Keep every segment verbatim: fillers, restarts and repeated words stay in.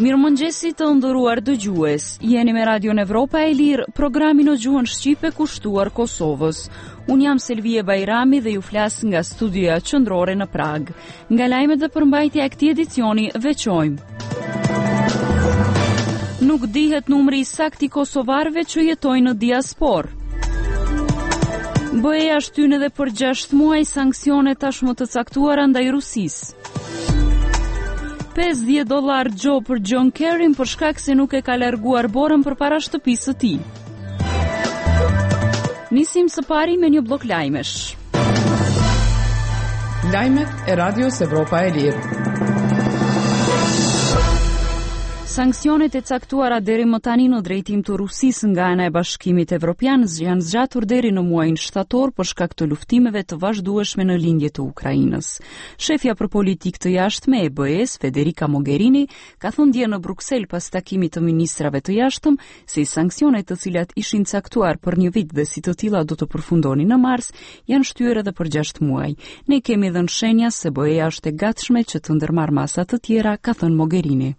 Mirëmëngjesi të nderuar dëgjues. Jeni me Radion Evropa e Lirë, programin në gjuhën shqipe kushtuar Kosovës. Unë jam Selvie Bajrami dhe ju flas nga studioja qendrore në Prag. Nga lajmet dhe përmbajtja e këtij edicioni veçojmë. Nuk dihet numri i saktë i kosovarëve që jetojnë në diasporë. B E-ja shtyn edhe për gjashtë muaj sanksione tashmë të caktuara ndaj Rusisë. pesëdhjetë dollar gjo për John Kerry për shkak se nuk e ka larguar borën përpara shtëpisë së tij. Nisim së pari me një blok lajmesh. Lajmet e Radios Evropa e Lirë. Sanksionet e caktuara deri më tani në drejtim të Rusisë nga ana e Bashkimit Evropian janë zgjatur deri në muajin shtator për shkak të luftimeve të vazhdueshme në lindje të Ukrainës. Shefja për politikë të jashtme e B E-s, Federica Mogherini, ka thënë dje në Bruksel pas takimit të ministrave të jashtëm se sanksionet të cilat ishin caktuar për një vit dhe si të tilla do të përfundonin në mars, janë shtyrë edhe për gjashtë muaj. Ne kemi dhënë shenja se B E-ja është e gatshme që të ndërmarrë masa të tjera, ka thënë Mogherini.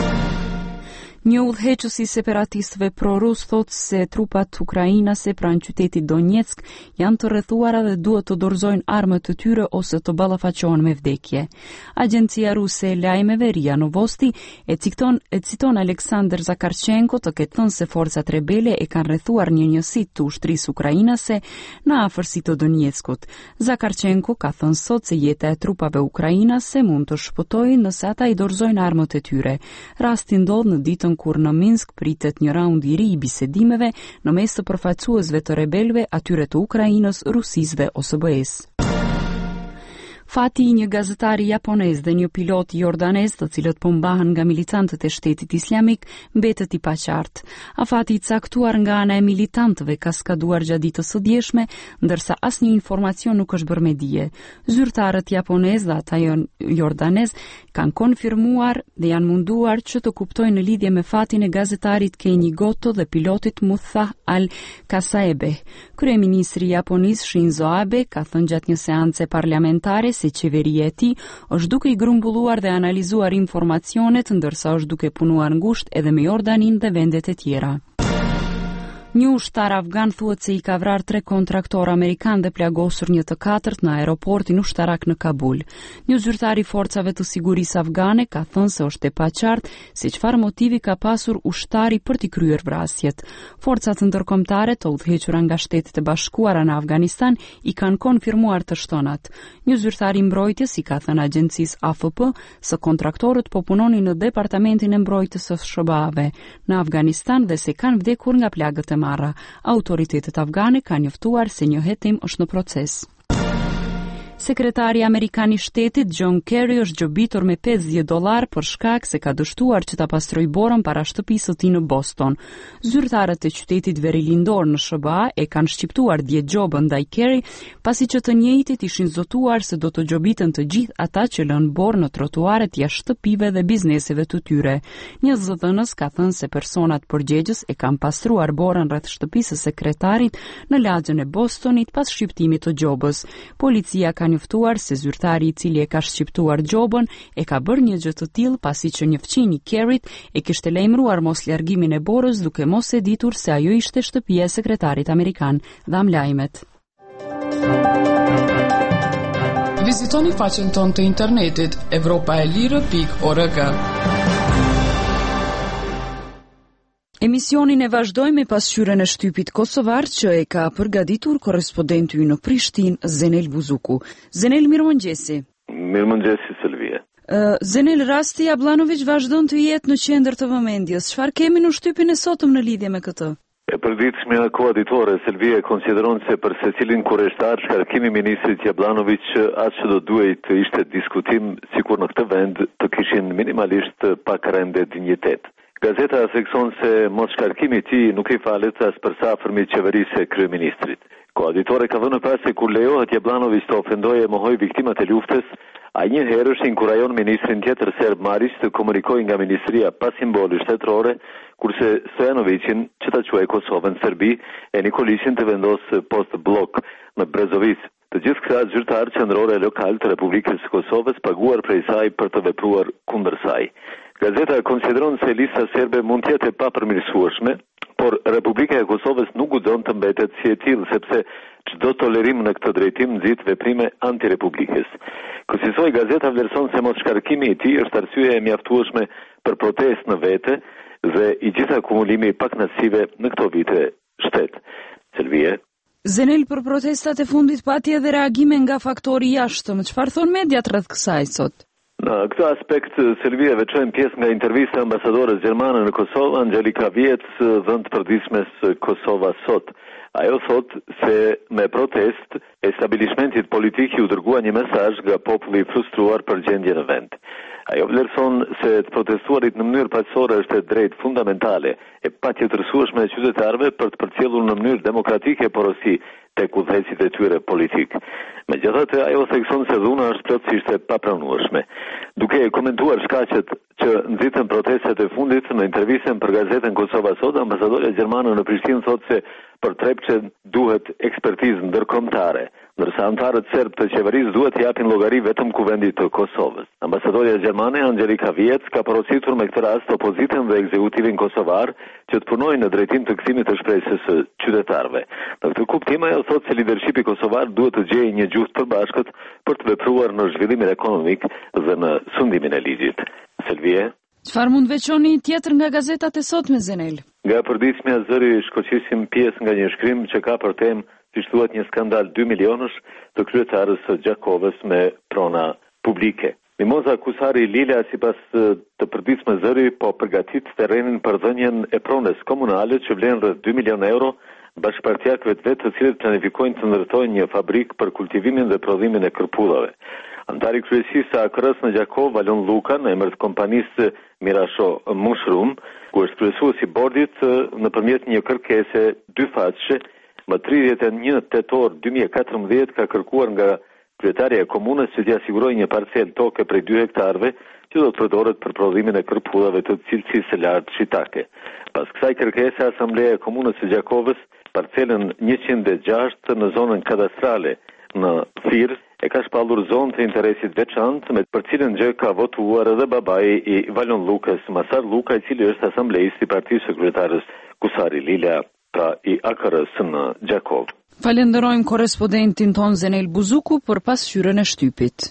Një udhëheqës i separatistëve pro-rus thotë se trupat ukrainase pranë qytetit Donetsk janë të rrethuara dhe duhet të dorëzojnë armët të tyre ose të ballafaqohen me vdekje. Agjencia ruse e lajmeve RIA Novosti e citon e citon Aleksandr Zakarchenko të ketë thënë se forcat rebele e kanë rrethuar një njësi të ushtrisë ukrainase në afërsi të Donetskut. Zakarchenko ka thënë sot se jeta e trupave ukrainase mund të shpëtojë nëse ata i dorëzojnë armët e tyre. Rasti ndodh në ditën kur në Minsk pritet një raund i ri i bisedimeve në mes të përfaqësuesve të rebelëve, atyre të Ukrainës, Rusisë dhe O S B S. Fati i një gazetari japonez dhe një pilot jordanez të cilët po mbahen nga militantët e Shtetit Islamik mbetet i paqartë. Afati i caktuar nga ana e militantëve ka skaduar gjatë ditës së djeshme, ndërsa asnjë informacion nuk është bërë me dije. Zyrtarët japonez dhe ata jordanez kanë konfirmuar dhe janë munduar që të kuptojnë në lidhje me fatin e gazetarit Kenji Goto dhe pilotit Mutha Al-Kasaebe. Kryeministri i Japonisë Shinzo Abe ka thënë gjatë një seance parlamentare se qeveria e tij është duke i grumbulluar dhe analizuar informacionet, ndërsa është duke punuar ngushtë edhe me Jordaninë dhe vendet e tjera. Një ushtar afgan thuhet se i ka vrarë tre kontraktor amerikan dhe plagosur një të katërt në aeroportin ushtarak në Kabul. Një zyrtar i forcave të sigurisë afgane ka thënë se është e paqartë se çfarë motivi ka pasur ushtari për t'i kryer vrasjet. Forcat ndërkombëtare të udhëhequra nga Shtetet e Bashkuara në Afganistan i kanë konfirmuar të shtonat. Një zyrtar i mbrojtjes i ka thënë agjencisë A F P se kontraktorët po punonin në departamentin e mbrojtjes së S B A-ve në Afganistan dhe se kanë vdekur nga plagët e marra. Autoritetet afgane kanë njoftuar se një hetim është në proces. Sekretari Amerikan i Shtetit John Kerry është gjobitur me pesëdhjetë dollar për shkak se ka dështuar që ta pastrojë borën para shtëpisë së tij në Boston. Zyrtarët e qytetit verilindor në S B A e kanë shqiptuar dje gjobën ndaj Kerry, pasi që të njëjtit ishin zotuar se do të gjobiten të gjithë ata që lënë borë në trotuaret jashtë shtëpive dhe bizneseve të tyre. Një zëdhënës ka thënë se personat përgjegjës e kanë pastruar borën rreth shtëpisë së sekretarit në lagjën e Bostonit pas shqiptimit të gjobës. Policia ka njoftuar se zyrtari i cili e ka shqiptuar gjobën e ka bërë një gjë të tillë pasi që një fëmijë i Kerrit e kishte lajmëruar mos largimin e borës duke mos e ditur se ajo ishte shtëpia e sekretarit amerikan. Dham lajmet. Vizitoni faqen tonë të internetit evropa e lirë pikë org. Emisionin e vazhdojmë me pasqyrën e shtypit kosovar që e ka përgatitur korrespondenti ynë në Prishtinë, Zenel Buzuku. Zenel, mirëmëngjesi. Mirëmëngjesi, Selvie. Uh, Zenel, rasti Jablanović vazhdon të jetë në qendër të vëmendjes. Çfarë kemi në shtypin e sotëm në lidhje me këtë? E përditshmja koaditore, Selvie konsideron se për secilin kurreshtar shkarkimi i ministrit Jablanović atë që do duhej të ishte diskutim sikur në këtë vend të kishin minimalisht pak rende dinjitet. Gazeta thekson se mos shkarkimi i tij nuk i falet as për sa afërmit qeverisë së kryeministrit. Koaditore ka vënë pas se kur lejohet Jablanović të ofendojë e mohoj viktimat e luftës, ai një herë inkurajon ministrin tjetër serb Marić të komunikojë nga ministria pa simbole shtetërore, kurse Stojanovićin që ta quajë Kosovën Serbi e Nikolićin të vendosë post blok në Brezovic. Të gjithë këta zyrtarë qendrore lokal të Republikës së Kosovës paguar prej saj për të vepruar kundër saj. Gazeta konsideron se lista serbe mund të jetë e papërmirësueshme, por Republika e Kosovës nuk guxon të mbetet si e tillë sepse çdo tolerim në këtë drejtim nxit veprime antirepublikës. Kësaj gazeta vlerëson se mos shkarkimi i tij është arsye e mjaftueshme për protestë në vete dhe i gjithë akumulimi i pakënaqësive në këto vite shtet. Selvie. Zenel, për protestat e fundit pati edhe reagime nga faktori jashtëm. Çfarë thon mediat rreth kësaj sot? Në këtë aspekt, Selvia veçojmë pjesë nga intervista e ambasadores gjermane në Kosovë, Angelika Viec, dhënë të përditshmes Kosova Sot. Ajo thot se me protest, establishmentit politik ju dërgua një mesazh nga populli i frustruar për gjendjen në vend. Ajo vlerëson se të protestuarit në mënyrë paqësore është e drejtë fundamentale e patjetërsueshme e qytetarëve për të përcjellur në mënyrë demokratike porosi tek udhëhecit e tyre politik. Megjithatë, ajo thekson se dhuna është plotësisht e papranueshme. Duke komentuar shkaqet që nxitën protestet e fundit në intervistën për gazetën Kosova Sot, ambasadorja gjermane në Prishtinë thotë se për Trepçe duhet ekspertizë ndërkombëtare, ndërsa anëtarët serb të qeverisë duhet të japin llogari vetëm kuvendit të Kosovës. Ambasadorja gjermane Angelika Viec ka porositur me këtë rast opozitën dhe ekzekutivin kosovar që të punojnë në drejtim të kthimit të shpresës së qytetarëve. Në këtë kuptim ajo thotë se lidershipi kosovar duhet të gjejë një gjuhë të përbashkët për të vepruar në zhvillimin ekonomik dhe në sundimin e ligjit. Selvie. Çfarë mund veçoni tjetër nga gazetat e sotme, Zenel? Nga përditshmja zëri shkoqisim pjesë nga një shkrim që ka për temë, siç thuhet, një skandal dy milionësh të kryetarës së Gjakovës me prona publike. Mimoza Kusari Lila, sipas të përditshme zëri, po përgatit terrenin për dhënien e pronës komunale që vlen rreth dy milionë euro bashkëpartiakëve të vetë të cilët planifikojnë të ndërtojnë një fabrik për kultivimin dhe prodhimin e kërpullave. Antari kryesisë së A K R-s në Gjakov, Valon Luka, në emër të kompanisë Mirasho Mushroom, ku është kryesuesi i bordit, nëpërmjet një kërkese dyfaqe, më tridhjetë e një tetor dy mijë e katërmbëdhjetë ka kërkuar nga kryetaria e komunës që t'i sigurojë një parcel toke prej dy hektarëve që do të përdoret për prodhimin e kërpullave të cilësisë së lartë shitake. Pas kësaj kërkese, Asambleja e Komunës së Gjakovës parcelën njëqind e gjashtë në zonën kadastrale në Firë e ka shpallur zonë të interesit veçantë me për cilën gjë ka votuar edhe babai i Valon Lukës, Masar Luka, i cili është asambleist i Partisë së kryetarës Kusari Lila, pra i A K R-s në Gjakov. Falenderojmë korrespondentin ton Zenel Buzuku për pasqyrën e shtypit.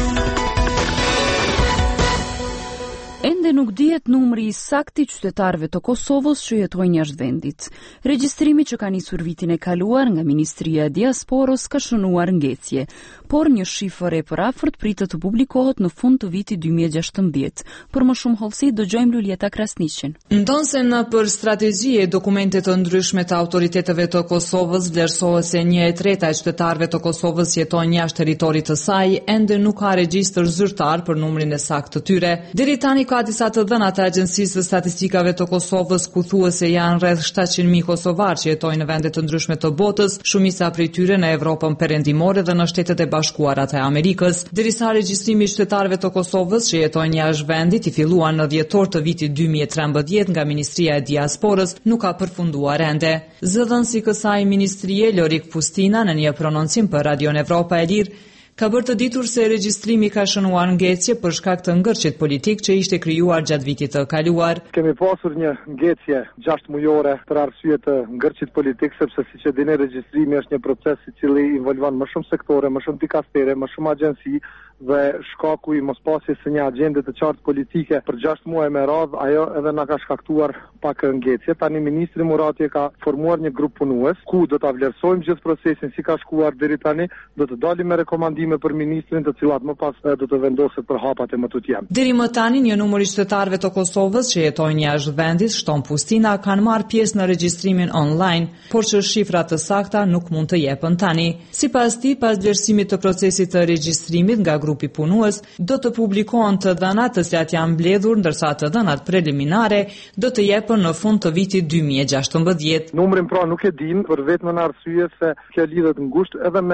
Ende nuk dihet numri i saktë i qytetarëve të Kosovës që jetojnë jashtë vendit. Regjistrimi që ka nisur vitin e kaluar nga Ministria e Diasporës ka shënuar ngecje, por një shifër e përafërt pritet të publikohet në fund të vitit dy mijë e gjashtëmbëdhjetë. Për më shumë hollësi dëgjojmë Lulieta Krasniqin. Ndonse në për strategji e dokumente të ndryshme të autoriteteve të Kosovës vlerësohet se një e treta e qytetarëve të Kosovës jetojnë jashtë territorit të saj, ende nuk ka regjistër zyrtar për numrin e saktë të tyre. Deri tani ka disa të dhëna të Agjencisë së Statistikave të Kosovës ku thuhet se janë rreth shtatëqind mijë kosovarë që jetojnë në vende të ndryshme të botës, shumica prej tyre në Evropën perëndimore dhe në Shtetet e Bashkuara të Amerikës. Derisa regjistrimi i qytetarëve të Kosovës që jetojnë jashtë vendit i filluar në dhjetor të vitit dy mijë e trembëdhjetë nga Ministria e Diasporës, nuk ka përfunduar ende. Zëdhënësi i kësaj ministrie, Lorik Pustina, në një prononcim për Radion Evropa e Lirë, ka bërë të ditur se regjistrimi ka shënuar ngecje për shkak të ngërçit politik që ishte krijuar gjatë vitit të kaluar. Kemi pasur një ngecje gjashtë mujore për arsye të ngërçit politik, sepse siç e dini, regjistrimi është një proces i cili involvon më shumë sektore, më shumë dikastere, më shumë agjenci dhe shkaku i mospasjes së një agjende të qartë politike për gjashtë muaj me radhë, ajo edhe na ka shkaktuar pak ngecje. Tani ministri Murati ka formuar një grup punues ku do ta vlerësojmë gjithë procesin si ka shkuar deri tani, do të dalim me rekomandime për ministrin, të cilat më pas do të vendoset për hapat e më tutjem. Deri më tani një numër i qytetarëve të Kosovës që jetojnë jashtë vendit, shton Pustina, kanë marrë pjesë në regjistrimin online, por që shifrat të sakta nuk mund të jepen tani. Sipas tij, pas vlerësimit të procesit të regjistrimit nga grupi punues, do të publikohen të dhënat të cilat janë mbledhur, ndërsa të dhënat preliminare do të jepen në fund të vitit dy mijë e gjashtëmbëdhjetë. Numrin pra nuk e dim, për vetëm në arsye se kjo lidhet ngushtë edhe me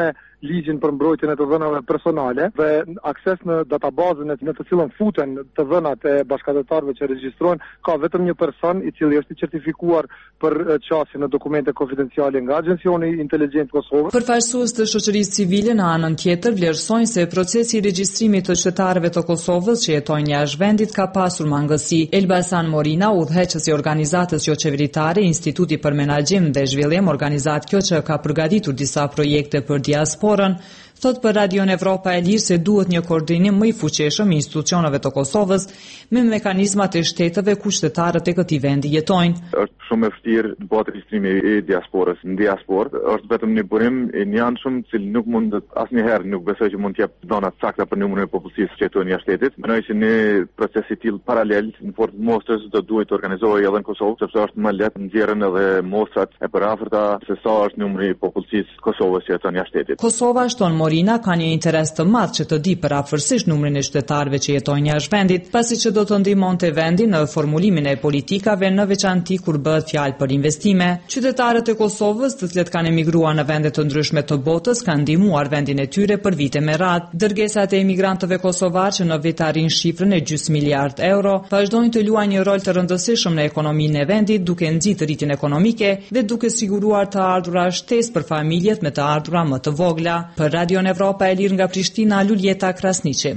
ligjin për mbrojtjen e të dhënave personale dhe akses në databazën në të cilën futen të dhënat e bashkëdhetarëve që regjistrojnë, ka vetëm një person i cili është i certifikuar për qasje në dokumente konfidenciale nga Agjencioni Inteligjent Kosovë. Përfaqësues të shoqërisë civile në anën tjetër vlerësojnë se procesi i regjistrimit të qytetarëve të Kosovës që jetojnë jashtë vendit ka pasur mangësi. Elbasan Morina, udhëheqësi i organizatës jo qeveritare Instituti për Menaxhim dhe Zhvillim, organizatë kjo që ka përgatitur disa projekte për diasporën, thot për Radion Evropa e Lirë se duhet një koordinim më i fuqishëm i institucioneve të Kosovës me mekanizmat e shtetëve ku qytetarët e këtij vendi jetojnë. Është shumë e vështirë të bëhet regjistrimi i diasporës në diasporë. Është vetëm një burim i njanshëm, i cili nuk mund asnjëherë nuk besoj që mund të jap dhëna të sakta për numrin e popullsisë që jetojnë jashtë shtetit. Mendoj që një proces i tillë paralel në formë mostrës do duhet të organizohej edhe në Kosovë, sepse është më lehtë nxjerrën edhe mostrat e përafërta se sa është numri i popullsisë Kosovës që jeton jashtë shtetit. Kosova shton Morina ka një interes të madh që të di përafërsisht numrin e qytetarëve që jetojnë jashtë vendit, pasi që do të ndihmonte vendin në formulimin e politikave në veçanti kur bëhet fjalë për investime. Qytetarët e Kosovës, të cilët kanë emigruar në vende të ndryshme të botës, kanë ndihmuar vendin e tyre për vite me radhë. Dërgesat e emigrantëve kosovar që në vit arrin shifrën e gjys miliard euro, vazhdojnë të luajnë një rol të rëndësishëm në ekonominë e vendit, duke nxitur rritjen ekonomike dhe duke siguruar të ardhura shtesë për familjet me të ardhura më të vogla. Për Radion Evropa e Lirë nga Prishtina, Luljeta Krasniqi.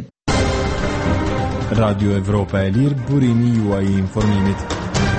Radio Evropa e Lirë, burimi juaj i informimit.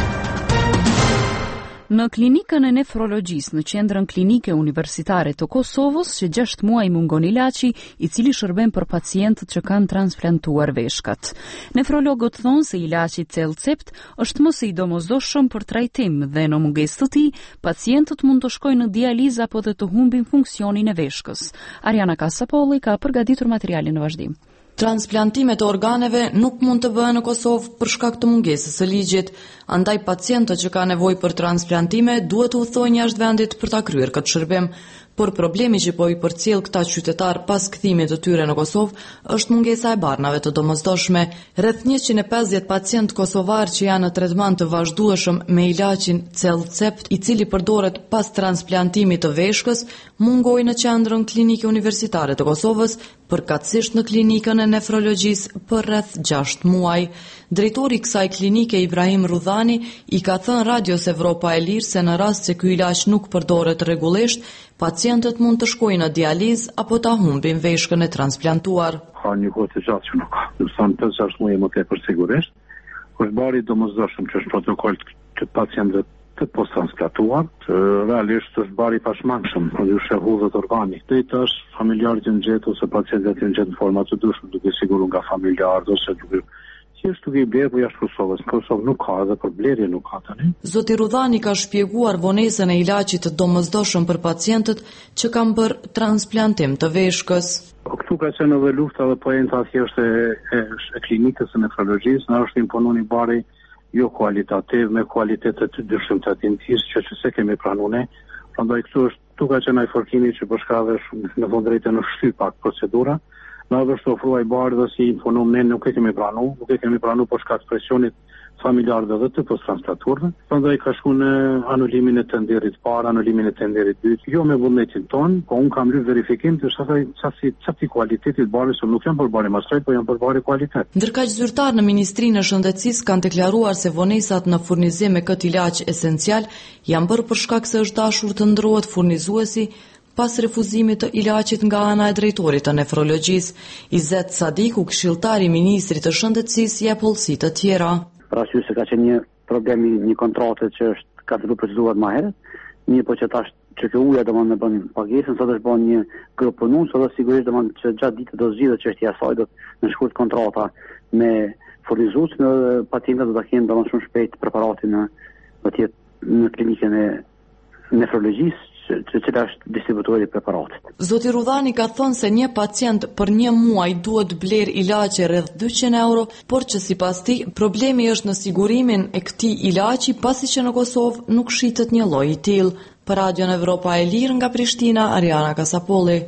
Në klinikën e nefrologjisë në qendrën klinike universitare të Kosovës, që gjashtë muaj mungon ilaçi, i cili shërben për pacientët që kanë transplantuar veshkat. Nefrologët thonë se ilaçi Celcept është më së i domosdoshëm për trajtim dhe në mungesë të tij, pacientët mund të shkojnë në dializë apo dhe të humbin funksionin e veshkës. Ariana Kasapolli ka përgatitur materialin në vazhdim. Transplantimet e organeve nuk mund të bëhen në Kosovë për shkak të mungesës së ligjit, andaj pacientët që kanë nevojë për transplantime duhet të udhëtohen jashtë vendit për ta kryer këtë shërbim. Por problemi që po i përcjell këta qytetar pas kthimit të tyre në Kosovë është mungesa e barnave të domosdoshme. Rreth njëqind e pesëdhjetë pacient kosovar që janë në tretman të vazhdueshëm me ilaçin Celcept, i cili përdoret pas transplantimit të veshkës, mungojnë në qendrën klinike universitare të Kosovës, përkatësisht në klinikën e nefrologjisë për rreth gjashtë muaj. Drejtori i kësaj klinike, Ibrahim Rudhani, i ka thënë Radios Evropa e Lirë se në rast se ky ilaç nuk përdoret rregullisht, pacientët mund të shkojnë në dializë apo ta humbin veshkën e transplantuar. Ka një kohë të gjatë që nuk ka. Do të thonë pesë gjashtë muaj më tepër sigurisht. Është bari domosdoshëm që është protokoll të pacientëve të posttransplantuar, realisht është bari pashmangshëm, për shehudhët organi. Deta është familjarët në gjetë ose pacientët në gjetë në forma të dushme, duke siguru nga familjarët ose duke thjesht duke i blerë për jashtë Kosovës. Në Kosovë nuk ka dhe për blerje nuk ka tani. Zoti Rudhani ka shpjeguar vonesën e ilaçit të domosdoshëm për pacientët që kanë bërë transplantim të veshkës. Këtu ka qenë edhe lufta dhe poenta thjesht e, e, e klinikës së nefrologjisë, na është imponuar një bari jo kualitativ me kualitetet të dyshim të atintisë që që se kemi pranu ne. Prandaj këtu është, tu ka qenë ai forkimi që përshka dhe në fund drejtë në shty pak procedura. Na është ofruar bardhë dhe si imponum ne nuk e kemi pranu, nuk e kemi pranu për shkak të presionit familjarëve dhe të posttransplantuarve. Prandaj ka shku në anulimin e tenderit parë, anulimin e tenderit dytë, jo me vullnetin ton, po unë kam lyp verifikim të shasaj çasti çasti kualitetit barës, nuk janë për barë mastraj, po janë për barë kualitet. Ndërkaq zyrtar në Ministrinë e Shëndetësisë kanë deklaruar se vonesat në furnizim me këtë ilaç esencial janë bërë për shkak se është dashur të ndrohet furnizuesi pas refuzimit të ilaçit nga ana e drejtorit të nefrologjisë. Izet Sadiku, këshilltari i ministrit të Shëndetësisë, jep hollësi të tjera. Pra sy se ka qenë një problem një kontrate që është ka të proceduar më herët, një po që tash që kjo uja domon me bën pagesën, sot është bën një grup punues, sot sigurisht domon që gjatë ditës do zgjidhet çështja e saj, do në shkurt kontrata me furnizues, në pacientët do ta kenë domon shumë shpejt preparatin në patjetër në klinikën e nefrologjisë që që është distributori i preparatit. Zoti Rudhani ka thënë se një pacient për një muaj duhet bler ilaçe rreth dyqind euro, por që sipas tij problemi është në sigurimin e këtij ilaçi, pasi që në Kosovë nuk shitet një lloj i tillë. Për Radion Evropa e Lirë nga Prishtina, Ariana Kasapolli.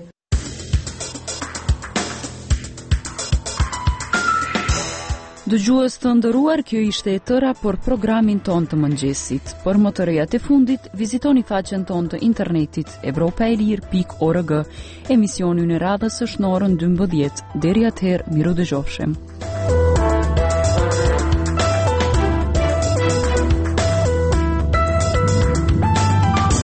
Dëgjues të nderuar, kjo ishte e tëra për programin ton të mëngjesit. Për më të rejat e fundit, vizitoni faqen ton të internetit evropaelir pikë org. Emisioni në radhës është në orën dymbëdhjetë. Deri atëherë, miru dëgjofshem.